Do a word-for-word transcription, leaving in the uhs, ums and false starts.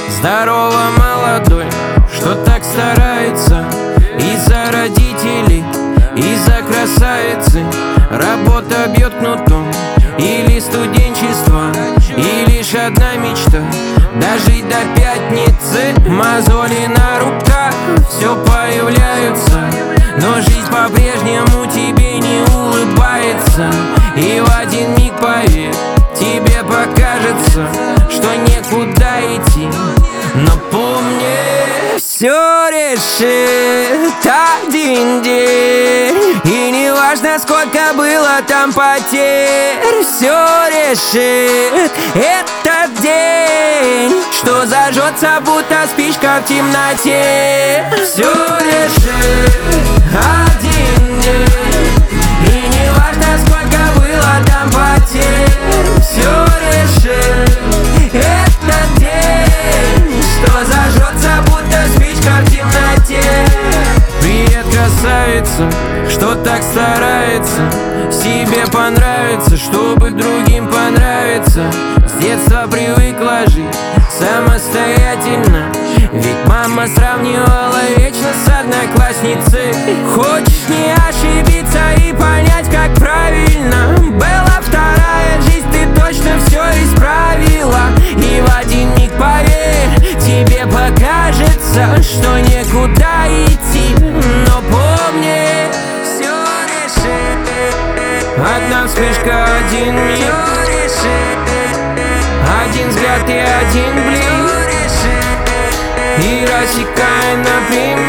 Здорово, молодой, что так старается? Из-за родителей, из-за красавицы. Работа бьет кнутом, или студенчество, и лишь одна мечта — дожить до пятницы. Мозоли на руках все появляются, но жизнь по-прежнему тебе не улыбается. И в один миг, поверь, тебе покажется, что некуда идти. Но помни, все решит один день, и не важно, сколько было там потерь. Все решит этот день, что зажжется, будто спичка в темноте. Все решит один день, и не важно, сколько было там потерь. Все решит этот день, что зажжется, будто спичка в темноте. Привет, красавица, что так старается себе понравится, чтобы другим понравиться. С детства привыкла жить самостоятельно, ведь мама сравнивала вечно с одноклассницей. Хочешь не ошибиться и понять, как правильно? Была вторая жизнь, ты точно все исправила. И в один миг, поверь, тебе покажется, что некуда идти. Но помни, все решит одна вспышка, один миг, один взгляд и один блик, и рассекая напрямик.